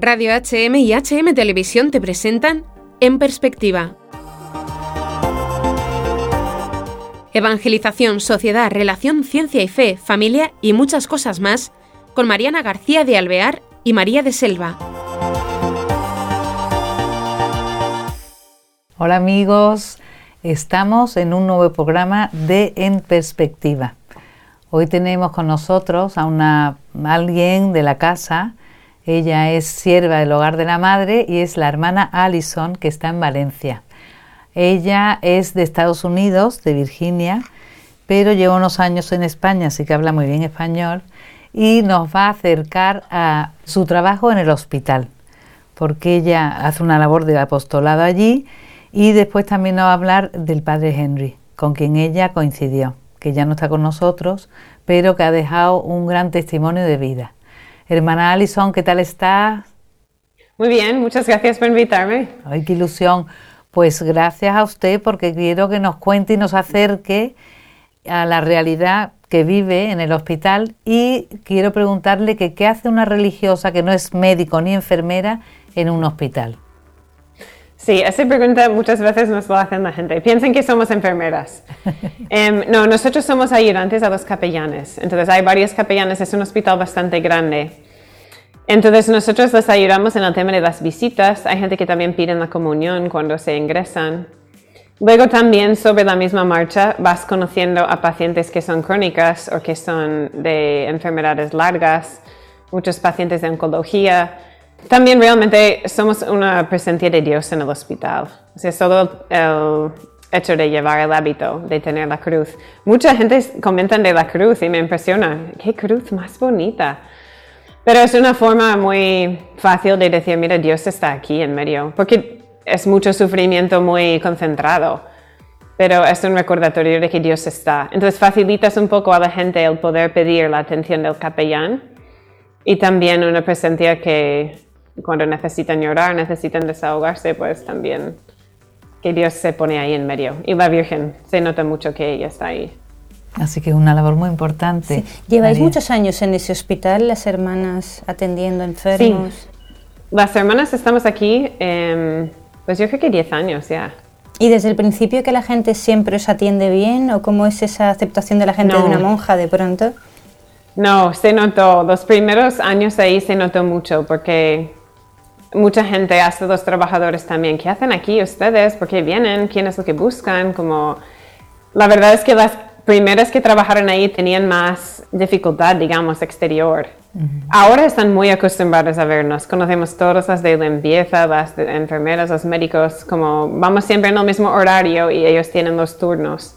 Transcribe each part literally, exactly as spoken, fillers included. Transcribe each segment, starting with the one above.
Radio H M y H M Televisión te presentan En Perspectiva. Evangelización, sociedad, relación, ciencia y fe, familia y muchas cosas más, con Mariana García de Alvear y María de Selva. Hola amigos, estamos en un nuevo programa de En Perspectiva. Hoy tenemos con nosotros a una alguien de la casa. Ella es sierva del Hogar de la Madre y es la hermana Alison, que está en Valencia. Ella es de Estados Unidos, de Virginia, pero lleva unos años en España, así que habla muy bien español, y nos va a acercar a su trabajo en el hospital, porque ella hace una labor de apostolado allí, y después también nos va a hablar del padre Henry, con quien ella coincidió, que ya no está con nosotros, pero que ha dejado un gran testimonio de vida. Hermana Alison, ¿qué tal estás? Muy bien, muchas gracias por invitarme. Ay, qué ilusión. Pues gracias a usted, porque quiero que nos cuente y nos acerque a la realidad que vive en el hospital, y quiero preguntarle que qué hace una religiosa que no es médico ni enfermera en un hospital. Sí, esa pregunta muchas veces nos lo hacen la gente. Piensan que somos enfermeras. um, no, nosotros somos ayudantes a los capellanes. Entonces hay varios capellanes, es un hospital bastante grande. Entonces nosotros les ayudamos en el tema de las visitas. Hay gente que también pide la comunión cuando se ingresan. Luego también sobre la misma marcha vas conociendo a pacientes que son crónicas o que son de enfermedades largas, muchos pacientes de oncología. También realmente somos una presencia de Dios en el hospital. O sea, solo el hecho de llevar el hábito, de tener la cruz. Mucha gente comenta de la cruz y me impresiona. ¡Qué cruz más bonita! Pero es una forma muy fácil de decir, mira, Dios está aquí en medio. Porque es mucho sufrimiento muy concentrado. Pero es un recordatorio de que Dios está. Entonces facilitas un poco a la gente el poder pedir la atención del capellán. Y también una presencia que cuando necesitan llorar, necesitan desahogarse, pues también que Dios se pone ahí en medio. Y la Virgen, se nota mucho que ella está ahí. Así que es una labor muy importante. Sí. Lleváis María. muchos años en ese hospital, las hermanas atendiendo enfermos. Sí. Las hermanas estamos aquí, eh, pues yo creo que diez años ya. ¿Y desde el principio que la gente siempre os atiende bien? ¿O cómo es esa aceptación de la gente No. de una monja de pronto? No, se notó. Los primeros años ahí se notó mucho porque mucha gente, hasta los trabajadores también, ¿qué hacen aquí ustedes? ¿Por qué vienen? ¿Quién es lo que buscan? Como, la verdad es que las primeras que trabajaron ahí tenían más dificultad, digamos, exterior. Uh-huh. Ahora están muy acostumbrados a vernos. Conocemos todas las de limpieza, las de enfermeras, los médicos, como vamos siempre en el mismo horario y ellos tienen los turnos.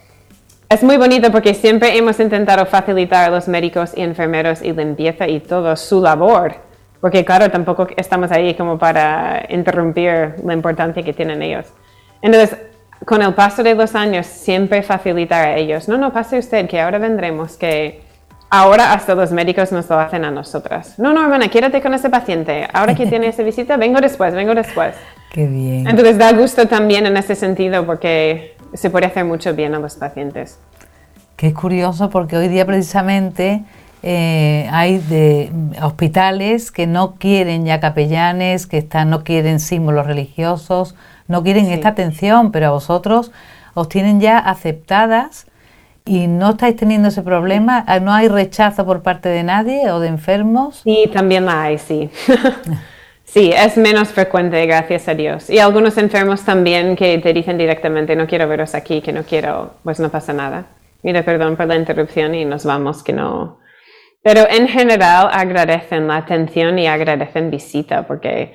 Es muy bonito porque siempre hemos intentado facilitar a los médicos y enfermeros y limpieza y todo su labor. Porque claro, tampoco estamos ahí como para interrumpir la importancia que tienen ellos. Entonces, con el paso de los años, siempre facilitar a ellos. No, no, pase usted, que ahora vendremos, que ahora hasta los médicos nos lo hacen a nosotras. No, no, hermana, quédate con ese paciente. Ahora que tiene esa visita, vengo después, vengo después. Qué bien. Entonces, da gusto también en ese sentido porque se puede hacer mucho bien a los pacientes. Qué curioso, porque hoy día precisamente eh, hay de hospitales que no quieren ya capellanes, que están, no quieren símbolos religiosos, no quieren sí. esta atención, pero a vosotros os tienen ya aceptadas y no estáis teniendo ese problema. ¿No hay rechazo por parte de nadie o de enfermos? Sí, también la hay, sí. Sí, es menos frecuente, gracias a Dios. Y algunos enfermos también que te dicen directamente, no quiero veros aquí, que no quiero, pues no pasa nada. Mira, perdón por la interrupción y nos vamos, que no. Pero en general agradecen la atención y agradecen visita, porque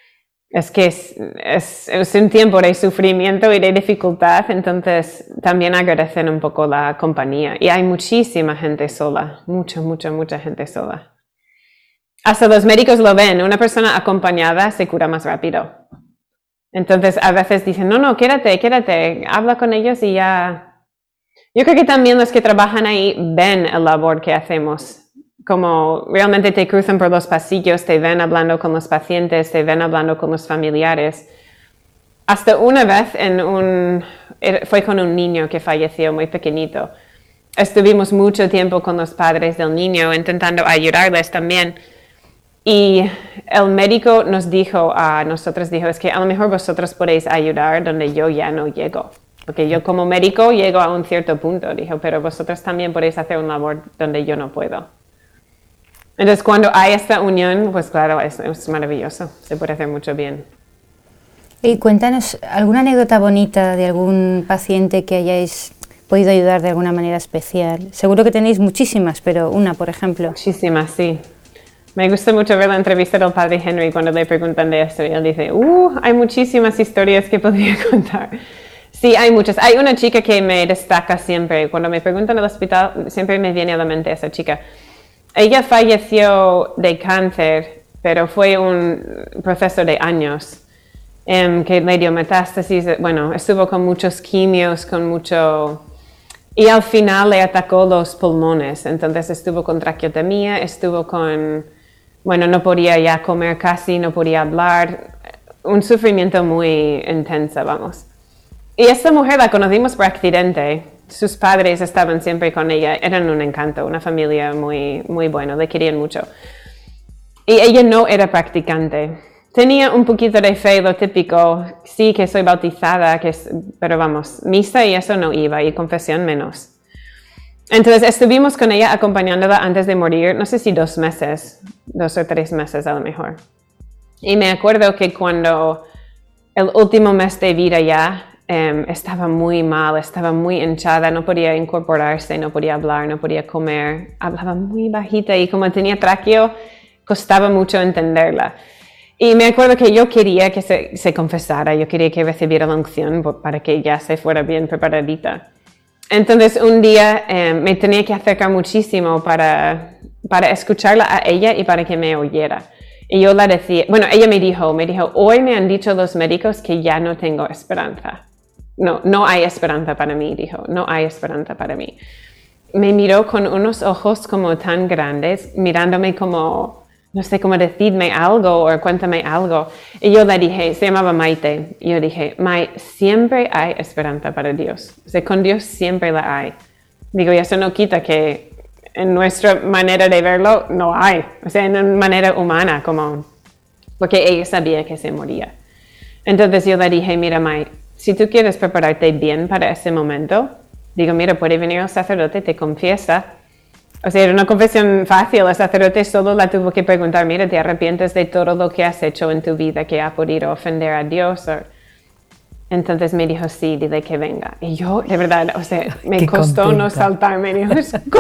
es que es, es, es un tiempo de sufrimiento y de dificultad, entonces también agradecen un poco la compañía. Y hay muchísima gente sola, mucha, mucha, mucha gente sola. Hasta los médicos lo ven, una persona acompañada se cura más rápido. Entonces a veces dicen, no, no, quédate, quédate, habla con ellos y ya. Yo creo que también los que trabajan ahí ven la labor que hacemos. Como realmente te cruzan por los pasillos, te ven hablando con los pacientes, te ven hablando con los familiares. Hasta una vez en un, fue con un niño que falleció muy pequeñito. Estuvimos mucho tiempo con los padres del niño intentando ayudarles también. Y el médico nos dijo a nosotros, dijo, es que a lo mejor vosotros podéis ayudar donde yo ya no llego. Porque yo como médico llego a un cierto punto, dijo, pero vosotros también podéis hacer una labor donde yo no puedo. Entonces, cuando hay esta unión, pues claro, es, es maravilloso, se puede hacer mucho bien. Y cuéntanos alguna anécdota bonita de algún paciente que hayáis podido ayudar de alguna manera especial. Seguro que tenéis muchísimas, pero una, por ejemplo. Muchísimas, sí. Me gusta mucho ver la entrevista del padre Henry cuando le preguntan de esto y él dice, uh, hay muchísimas historias que podría contar. Sí, hay muchas. Hay una chica que me destaca siempre. Cuando me preguntan en el hospital, siempre me viene a la mente esa chica. Ella falleció de cáncer, pero fue un proceso de años. Um, que le dio metástasis, bueno, estuvo con muchos quimios, con mucho... Y al final le atacó los pulmones, entonces estuvo con traqueotomía, estuvo con... Bueno, no podía ya comer casi, no podía hablar, un sufrimiento muy intenso, vamos. Y esta mujer la conocimos por accidente, sus padres estaban siempre con ella, eran un encanto, una familia muy, muy buena, le querían mucho. Y ella no era practicante. Tenía un poquito de fe, lo típico, sí que soy bautizada, que es, pero vamos, misa y eso no iba, y confesión menos. Entonces estuvimos con ella acompañándola antes de morir, no sé si dos meses, dos o tres meses a lo mejor. Y me acuerdo que cuando el último mes de vida ya um, estaba muy mal, estaba muy hinchada, no podía incorporarse, no podía hablar, no podía comer, hablaba muy bajita y como tenía tráqueo, costaba mucho entenderla. Y me acuerdo que yo quería que se, se confesara, yo quería que recibiera la unción para que ya se fuera bien preparadita. Entonces un día eh, me tenía que acercar muchísimo para, para escucharla a ella y para que me oyera. Y yo la decía, bueno, ella me dijo, me dijo, hoy me han dicho los médicos que ya no tengo esperanza. No, no hay esperanza para mí, dijo, no hay esperanza para mí. Me miró con unos ojos como tan grandes, mirándome como... no sé cómo decirme algo o cuéntame algo. Y yo le dije, se llamaba Maite, y yo dije, Mai, siempre hay esperanza para Dios. O sea, con Dios siempre la hay. Digo, y eso no quita que en nuestra manera de verlo no hay. O sea, en una manera humana, como, porque ella sabía que se moría. Entonces yo le dije, mira Mai, si tú quieres prepararte bien para ese momento, digo, mira, puede venir el sacerdote, te confiesa. O sea, era una confesión fácil, el sacerdote solo la tuvo que preguntar, mira, ¿te arrepientes de todo lo que has hecho en tu vida que ha podido ofender a Dios? O... Entonces me dijo, sí, dile que venga. Y yo, de verdad, o sea, me Qué costó contenta. no saltarme. Digo,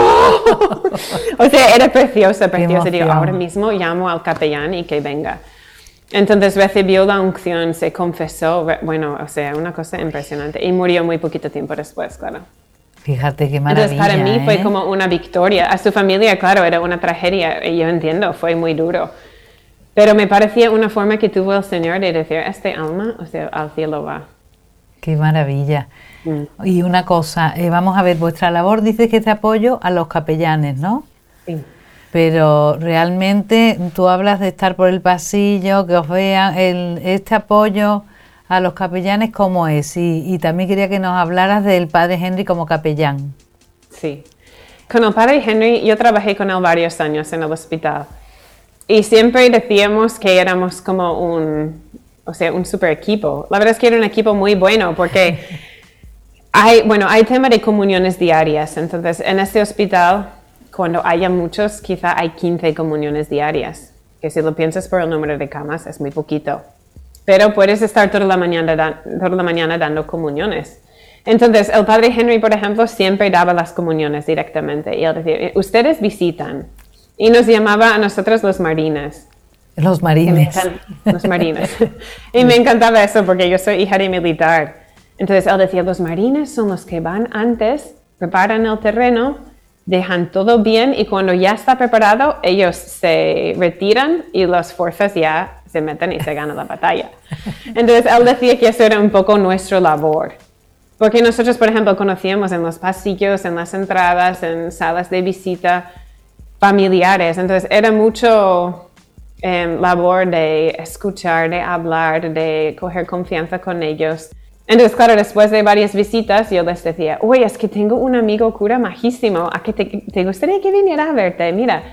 ¿cómo? O sea, era preciosa, preciosa. Digo, ahora mismo llamo al capellán y que venga. Entonces recibió la unción, se confesó, bueno, o sea, una cosa impresionante. Y murió muy poquito tiempo después, claro. Fíjate qué maravilla. Entonces para mí ¿eh? fue como una victoria. A su familia, claro, era una tragedia, y yo entiendo, fue muy duro. Pero me parecía una forma que tuvo el Señor de decir, este alma, o sea, al cielo va. Qué maravilla. Mm. Y una cosa, eh, vamos a ver, vuestra labor dice que es de apoyo a los capellanes, ¿no? Sí. Pero realmente tú hablas de estar por el pasillo, que os vean, el, este apoyo a los capellanes, ¿cómo es? Y, y también quería que nos hablaras del padre Henry como capellán. Sí. Con el padre Henry, yo trabajé con él varios años en el hospital. Y siempre decíamos que éramos como un, o sea, un super equipo. La verdad es que era un equipo muy bueno porque hay, bueno, hay tema de comuniones diarias. Entonces, en este hospital, cuando haya muchos, quizá hay quince comuniones diarias. Que si lo piensas por el número de camas, es muy poquito. Pero puedes estar toda la mañana, da, toda la mañana dando comuniones. Entonces, el padre Henry, por ejemplo, siempre daba las comuniones directamente. Y él decía, ustedes visitan. Y nos llamaba a nosotros los marines. Los marines. Los marines. Y me encantaba eso porque yo soy hija de militar. Entonces, él decía, los marines son los que van antes, preparan el terreno, dejan todo bien y cuando ya está preparado, ellos se retiran y las fuerzas ya se meten y se gana la batalla. Entonces, él decía que eso era un poco nuestra labor. Porque nosotros, por ejemplo, conocíamos en los pasillos, en las entradas, en salas de visita familiares. Entonces, era mucho eh, labor de escuchar, de hablar, de coger confianza con ellos. Entonces, claro, después de varias visitas, yo les decía, uy, es que tengo un amigo cura majísimo, ¿a que te, te gustaría que viniera a verte? Mira,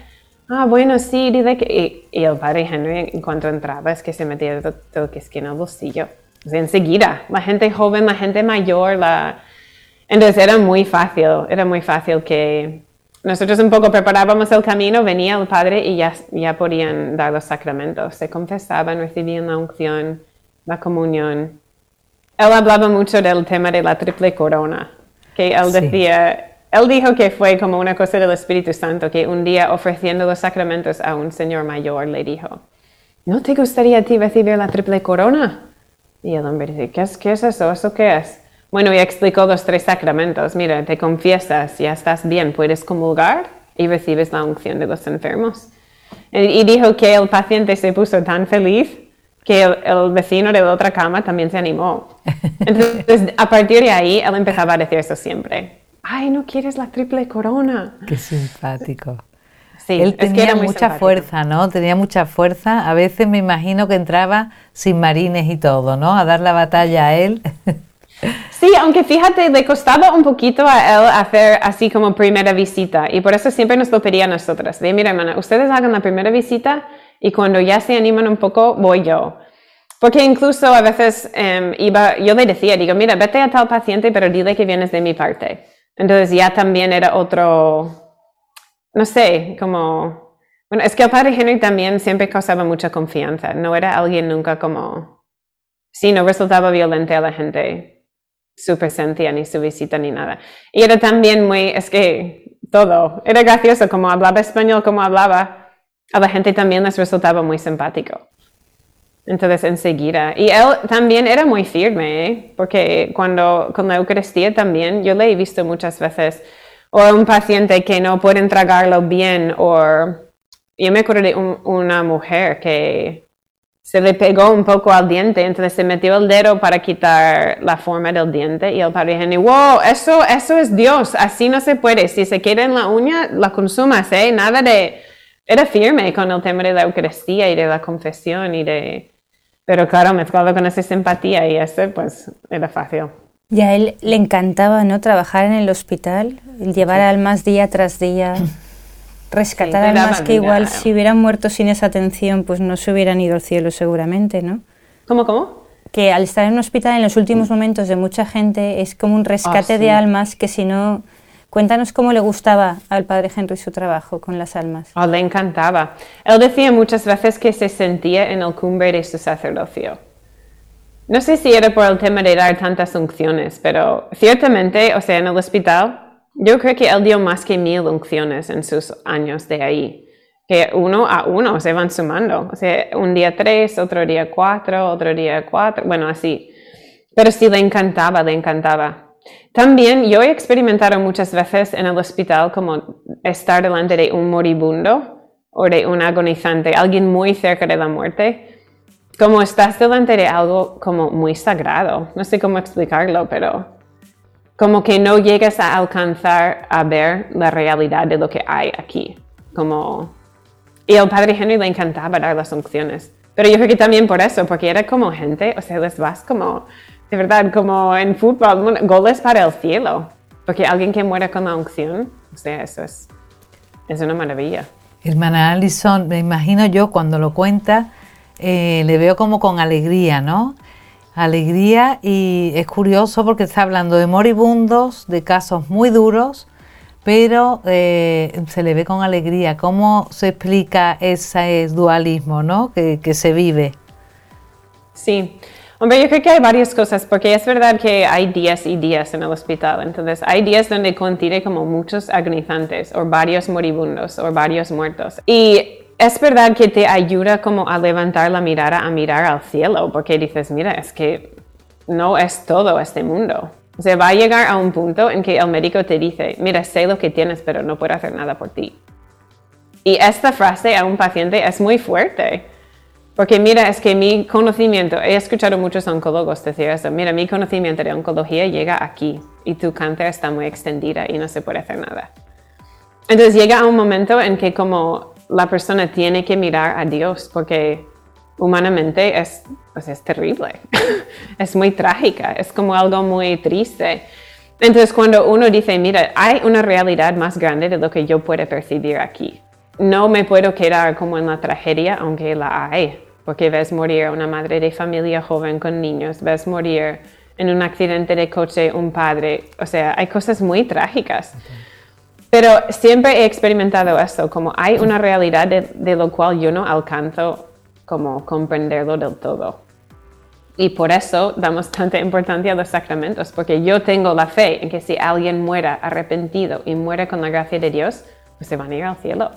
ah, bueno, sí, dile que... Y, y el padre Henry, en cuanto entraba, es que se metía todo, todo que es que en el bolsillo. O sea, enseguida, la gente joven, la gente mayor, la... Entonces era muy fácil, era muy fácil que nosotros un poco preparábamos el camino, venía el padre y ya, ya podían dar los sacramentos. Se confesaban, recibían la unción, la comunión. Él hablaba mucho del tema de la triple corona, que él Sí. decía... Él dijo que fue como una cosa del Espíritu Santo, que un día ofreciendo los sacramentos a un señor mayor le dijo, ¿no te gustaría a ti recibir la triple corona? Y el hombre dice, ¿qué es, qué es eso? ¿Eso qué es? Bueno, y explicó los tres sacramentos. Mira, te confiesas, ya estás bien, puedes comulgar y recibes la unción de los enfermos. Y, y dijo que el paciente se puso tan feliz que el, el vecino de la otra cama también se animó. Entonces, a partir de ahí, él empezaba a decir eso siempre. Ay, ¿no quieres la triple corona? Qué simpático. Sí, Él es que tenía era muy mucha simpático. fuerza, ¿no? Tenía mucha fuerza. A veces me imagino que entraba sin marines y todo, ¿no? A dar la batalla a él. Sí, aunque fíjate, le costaba un poquito a él hacer así como primera visita. Y por eso siempre nos lo pedía a nosotras. De, mira, hermana, ustedes hagan la primera visita y cuando ya se animan un poco, voy yo. Porque incluso a veces um, iba, yo le decía, digo, mira, vete a tal paciente, pero dile que vienes de mi parte. Entonces ya también era otro, no sé, como... Bueno, es que el padre Henry también siempre causaba mucha confianza. No era alguien nunca como... Sí, no resultaba violento a la gente, su presencia, ni su visita, ni nada. Y era también muy... Es que todo. Era gracioso, como hablaba español, como hablaba. A la gente también les resultaba muy simpático. Entonces, enseguida. Y él también era muy firme, ¿eh? Porque cuando con la Eucaristía también, yo le he visto muchas veces, o un paciente que no puede tragarlo bien, o yo me acuerdo de un, una mujer que se le pegó un poco al diente, entonces se metió el dedo para quitar la forma del diente, y el padre Henry, wow, eso, eso es Dios, así no se puede, si se queda en la uña, la consumas, ¿eh? Nada de... Era firme con el tema de la Eucaristía y de la confesión y de... Pero claro, mezclado con esa simpatía y ese, pues era fácil. Y a él le encantaba, ¿no?, trabajar en el hospital, el llevar Sí. almas día tras día, rescatar Sí, le almas daba que igual vida. si hubieran muerto sin esa atención, pues no se hubieran ido al cielo seguramente, ¿no? ¿Cómo, cómo? Que al estar en un hospital en los últimos momentos de mucha gente es como un rescate Ah, sí. de almas que si no... Cuéntanos cómo le gustaba al padre Henry su trabajo con las almas. Oh, le encantaba. Él decía muchas veces que se sentía en el cumbre de su sacerdocio. No sé si era por el tema de dar tantas unciones, pero ciertamente, o sea, en el hospital, yo creo que él dio más que mil unciones en sus años de ahí. Que uno a uno se van sumando. O sea, un día tres, otro día cuatro, otro día cuatro, bueno, así. Pero sí le encantaba, le encantaba. También yo he experimentado muchas veces en el hospital como estar delante de un moribundo o de un agonizante, alguien muy cerca de la muerte, como estás delante de algo como muy sagrado. No sé cómo explicarlo, pero como que no llegas a alcanzar a ver la realidad de lo que hay aquí. Como... Y al padre Henry le encantaba dar las unciones. Pero yo creo que también por eso, porque era como gente, o sea, les vas como... De verdad, como en fútbol, goles para el cielo. Porque alguien que muere con la unción, o sea, eso es, es una maravilla. Hermana Alison, me imagino yo cuando lo cuenta, eh, le veo como con alegría, ¿no? Alegría, y es curioso porque está hablando de moribundos, de casos muy duros, pero eh, se le ve con alegría. ¿Cómo se explica ese dualismo, ¿no?, que, que se vive? Sí. Hombre, yo creo que hay varias cosas, porque es verdad que hay días y días en el hospital. Entonces, hay días donde contiene como muchos agonizantes, o varios moribundos, o varios muertos. Y es verdad que te ayuda como a levantar la mirada, a mirar al cielo, porque dices, mira, es que no es todo este mundo. O sea, va a llegar a un punto en que el médico te dice, mira, sé lo que tienes, pero no puedo hacer nada por ti. Y esta frase a un paciente es muy fuerte. Porque mira, es que mi conocimiento, he escuchado muchos oncólogos decir eso, mira, mi conocimiento de oncología llega aquí y tu cáncer está muy extendida y no se puede hacer nada. Entonces llega a un momento en que como la persona tiene que mirar a Dios porque humanamente es, pues es terrible, es muy trágica, es como algo muy triste. Entonces cuando uno dice, mira, hay una realidad más grande de lo que yo puedo percibir aquí. no me puedo quedar como en la tragedia, aunque la hay, porque ves morir a una madre de familia joven con niños, ves morir en un accidente de coche un padre, o sea, hay cosas muy trágicas. Okay. Pero siempre he experimentado esto, como hay una realidad de, de lo cual yo no alcanzo como comprenderlo del todo. Y por eso damos tanta importancia a los sacramentos, porque yo tengo la fe en que si alguien muera arrepentido y muere con la gracia de Dios, pues se van a ir al cielo.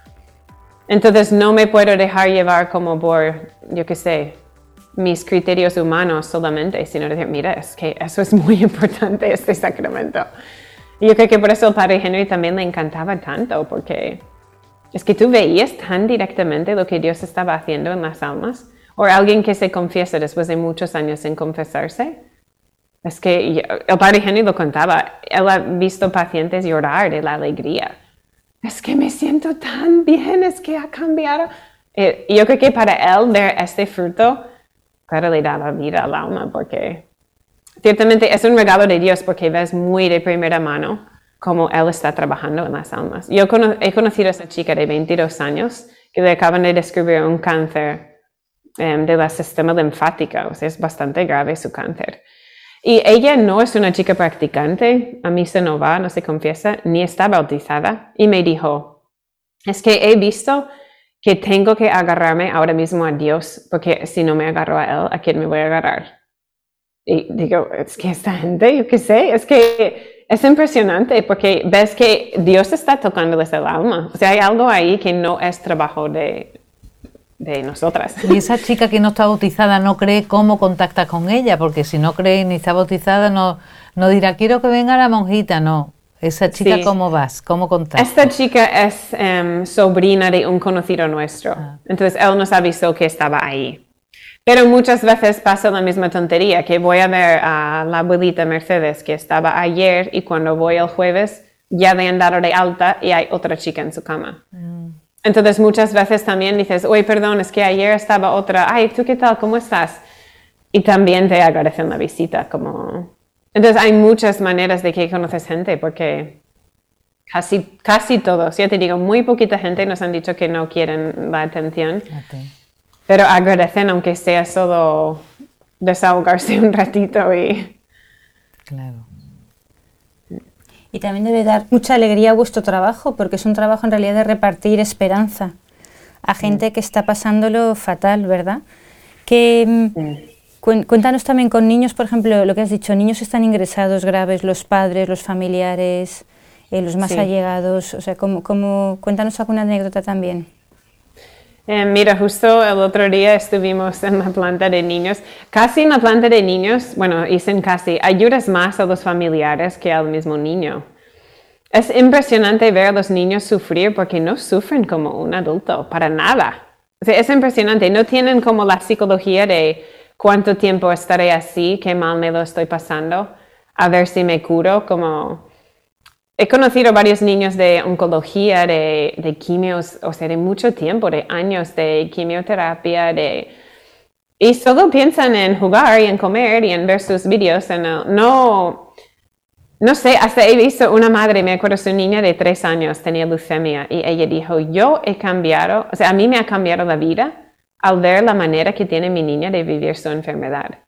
Entonces no me puedo dejar llevar como por, yo qué sé, mis criterios humanos solamente, sino decir, mira, es que eso es muy importante, este sacramento. Y yo creo que por eso el Padre Henry también le encantaba tanto, porque es que tú veías tan directamente lo que Dios estaba haciendo en las almas. O alguien que se confiesa después de muchos años sin confesarse. Es que el Padre Henry lo contaba, él ha visto pacientes llorar de la alegría. Es que me siento tan bien, es que ha cambiado. Y yo creo que para él ver este fruto, claro, le da la vida al alma, porque ciertamente es un regalo de Dios, porque ves muy de primera mano cómo él está trabajando en las almas. Yo he conocido a esa chica de veintidós años que le acaban de descubrir un cáncer Um, de la sistema linfática, o sea, es bastante grave su cáncer. Y ella no es una chica practicante, a misa no va, no se confiesa, ni está bautizada. Y me dijo, es que he visto que tengo que agarrarme ahora mismo a Dios, porque si no me agarro a Él, ¿a quién me voy a agarrar? Y digo, es que esta gente, yo qué sé, es que es impresionante, porque ves que Dios está tocándoles el alma. O sea, hay algo ahí que no es trabajo de... de nosotras. Y esa chica que no está bautizada no cree cómo contacta con ella, porque si no cree ni está bautizada no, no dirá quiero que venga la monjita, no. Esa chica, sí. ¿Cómo vas? ¿Cómo contactas? Esta chica es um, sobrina de un conocido nuestro, ah. Entonces él nos avisó que estaba ahí. Pero muchas veces pasa la misma tontería, que voy a ver a la abuelita Mercedes que estaba ayer y cuando voy el jueves ya le han dado de alta y hay otra chica en su cama. Mm. Entonces muchas veces también dices, oye, perdón, es que ayer estaba otra, ay, ¿tú qué tal? ¿Cómo estás? Y también te agradecen la visita. Como... Entonces hay muchas maneras de que conoces gente, porque casi, casi todos, ya te digo, muy poquita gente nos han dicho que no quieren la atención, okay. Pero agradecen aunque sea solo desahogarse un ratito y... Claro. Y también debe dar mucha alegría a vuestro trabajo, porque es un trabajo en realidad de repartir esperanza a gente que está pasándolo fatal, ¿verdad? Que, sí. Cuéntanos también con niños, por ejemplo, lo que has dicho, niños están ingresados graves, los padres, los familiares, eh, los más sí. allegados, o sea, ¿cómo, cómo, cuéntanos alguna anécdota también. Eh, mira, justo el otro día estuvimos en la planta de niños. Casi en la planta de niños, bueno, dicen casi, ayudas más a los familiares que al mismo niño. Es impresionante ver a los niños sufrir porque no sufren como un adulto, para nada. O sea, es impresionante, no tienen como la psicología de cuánto tiempo estaré así, qué mal me lo estoy pasando, a ver si me curo, como... He conocido varios niños de oncología, de, de quimios, o sea, de mucho tiempo, de años de quimioterapia, de... Y solo piensan en jugar y en comer y en ver sus vídeos. En el, no, no sé, hasta he visto una madre, me acuerdo, su niña de tres años tenía leucemia y ella dijo, yo he cambiado, o sea, a mí me ha cambiado la vida al ver la manera que tiene mi niña de vivir su enfermedad.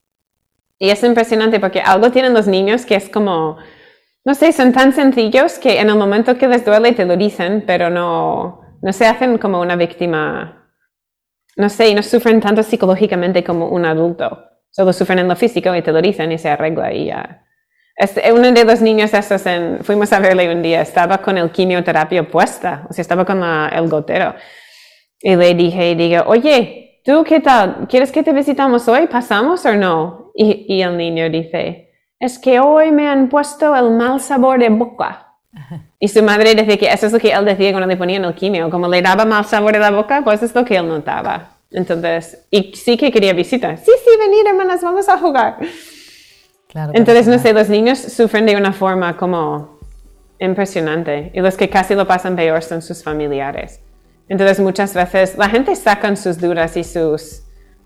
Y es impresionante porque algo tienen los niños que es como... No sé, son tan sencillos que en el momento que les duele te lo dicen, pero no, no se hacen como una víctima, no sé, y no sufren tanto psicológicamente como un adulto. Solo sufren en lo físico y te lo dicen y se arregla y ya. Es, uno de los niños esos, en, fuimos a verle un día, estaba con el quimioterapia puesta, o sea, estaba con la, el gotero. Y le dije, digo, oye, ¿tú qué tal? ¿Quieres que te visitamos hoy? ¿Pasamos o no? Y, y el niño dice... Es que hoy me han puesto el mal sabor de boca. Y su madre decía que eso es lo que él decía cuando le ponían el quimio. Como le daba mal sabor de la boca, pues es lo que él notaba. Entonces, y sí que quería visita. Sí, sí, venid hermanas, vamos a jugar. Claro, entonces, no sé, los niños sufren de una forma como impresionante. Y los que casi lo pasan peor son sus familiares. Entonces, muchas veces la gente saca sus dudas y sus...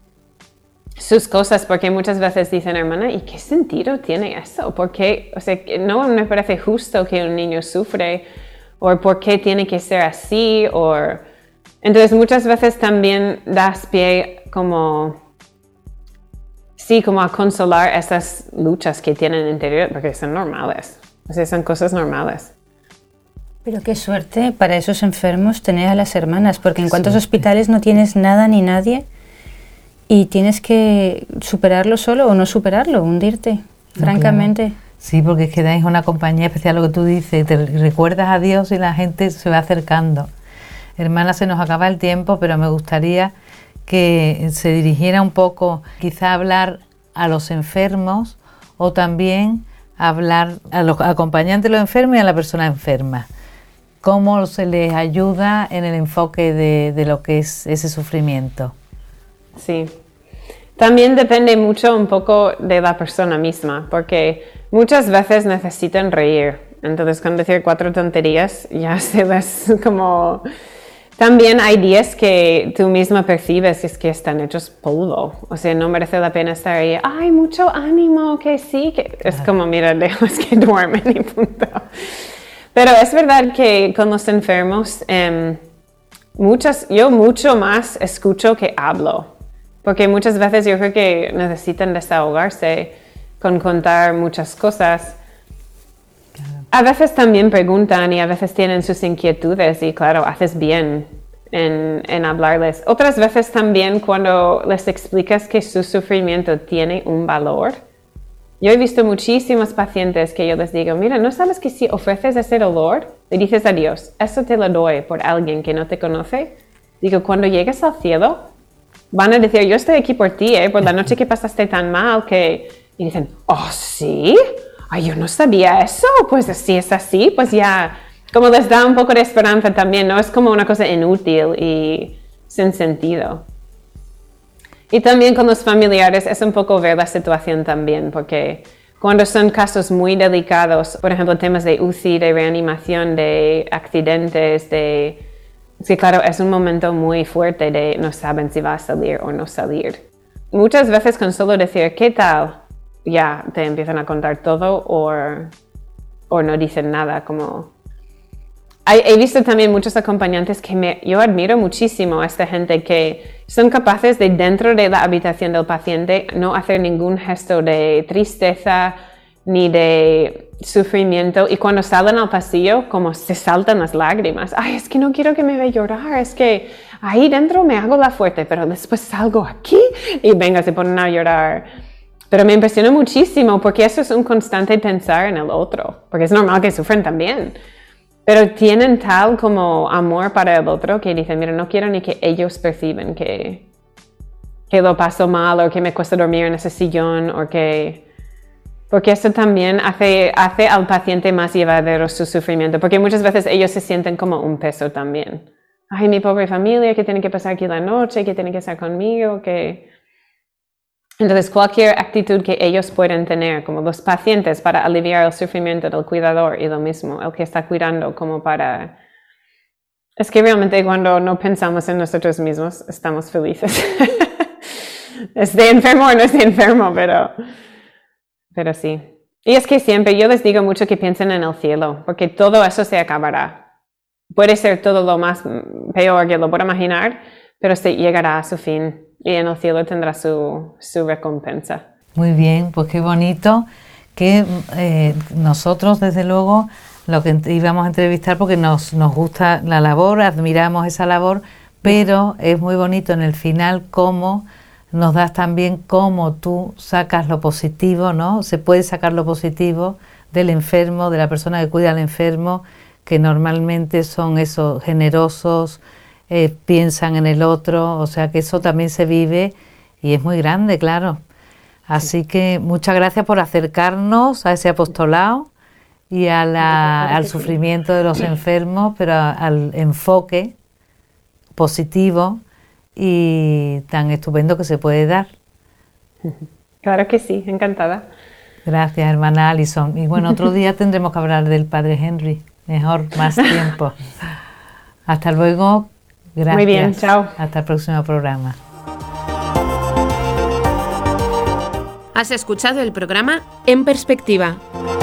sus cosas, porque muchas veces dicen, hermana, ¿y qué sentido tiene eso? Porque, o sea, no me parece justo que un niño sufre o por qué tiene que ser así, o... Entonces muchas veces también das pie como, sí, como a consolar esas luchas que tienen interior, porque son normales, o sea, son cosas normales. Pero qué suerte para esos enfermos tener a las hermanas, porque en cuantos hospitales no tienes nada ni nadie y tienes que superarlo solo o no superarlo, hundirte, no, francamente. Claro. Sí, porque es que dais una compañía especial, lo que tú dices, te recuerdas a Dios y la gente se va acercando. Hermana, se nos acaba el tiempo, pero me gustaría que se dirigiera un poco, quizá a hablar a los enfermos o también a hablar a los acompañantes de los enfermos y a la persona enferma. ¿Cómo se les ayuda en el enfoque de, de lo que es ese sufrimiento? Sí. También depende mucho un poco de la persona misma, porque muchas veces necesitan reír. Entonces, con decir cuatro tonterías ya se les como... También hay días que tú misma percibes es que están hechos polvo. O sea, no merece la pena estar ahí. ¡Ay, mucho ánimo! Que sí, que... Es como, mira, déjalos que duermen y punto. Pero es verdad que con los enfermos, eh, muchas, yo mucho más escucho que hablo. Porque muchas veces yo creo que necesitan desahogarse con contar muchas cosas. Claro. A veces también preguntan y a veces tienen sus inquietudes y claro, haces bien en, en hablarles. Otras veces también cuando les explicas que su sufrimiento tiene un valor. Yo he visto muchísimos pacientes que yo les digo, mira, ¿no sabes que si ofreces ese dolor, le dices a Dios, eso te lo doy por alguien que no te conoce? Digo, cuando llegues al cielo, van a decir, yo estoy aquí por ti, ¿eh? Por la noche que pasaste tan mal que... Y dicen, ¿oh, sí? Ay, yo no sabía eso. Pues si es así, pues ya... Como les da un poco de esperanza también, no es como una cosa inútil y sin sentido. Y también con los familiares es un poco ver la situación también, porque cuando son casos muy delicados, por ejemplo, temas de U C I, de reanimación, de accidentes, de... Sí, claro, es un momento muy fuerte de no saben si va a salir o no salir. Muchas veces con solo decir, ¿qué tal? Ya te empiezan a contar todo o, o no dicen nada. Como... Hay, he visto también muchos acompañantes que me, yo admiro muchísimo a esta gente que son capaces de dentro de la habitación del paciente no hacer ningún gesto de tristeza ni de sufrimiento y cuando salen al pasillo como se saltan las lágrimas. Ay, es que no quiero que me vea llorar, es que ahí dentro me hago la fuerte, pero después salgo aquí y venga, se ponen a llorar. Pero me impresionó muchísimo porque eso es un constante pensar en el otro, porque es normal que sufren también. Pero tienen tal como amor para el otro que dicen, mira, no quiero ni que ellos perciben que, que lo paso mal o que me cuesta dormir en ese sillón o que... Porque eso también hace, hace al paciente más llevadero su sufrimiento, porque muchas veces ellos se sienten como un peso también. Ay, mi pobre familia que tiene que pasar aquí la noche, que tiene que estar conmigo, que... Entonces, cualquier actitud que ellos pueden tener, como los pacientes, para aliviar el sufrimiento del cuidador y lo mismo, el que está cuidando, como para... Es que realmente cuando no pensamos en nosotros mismos, estamos felices. Es de enfermo o no es de enfermo, pero... Pero sí. Y es que siempre yo les digo mucho que piensen en el cielo, porque todo eso se acabará. Puede ser todo lo más peor que lo pueda imaginar, pero se llegará a su fin y en el cielo tendrá su, su recompensa. Muy bien, pues qué bonito que eh, nosotros desde luego lo que íbamos a entrevistar porque nos, nos gusta la labor, admiramos esa labor, pero es muy bonito en el final cómo nos das también cómo tú sacas lo positivo, ¿no? Se puede sacar lo positivo del enfermo, de la persona que cuida al enfermo, que normalmente son esos generosos, eh, piensan en el otro, o sea que eso también se vive y es muy grande, claro. Así sí. Que muchas gracias por acercarnos a ese apostolado y a la, al sufrimiento de los enfermos, pero a, al enfoque positivo y tan estupendo que se puede dar. Claro que sí, encantada. Gracias, hermana Alison. Y bueno, otro día tendremos que hablar del Padre Henry, mejor, más tiempo. Hasta luego, gracias. Muy bien, chao. Hasta el próximo programa. Has escuchado el programa En Perspectiva.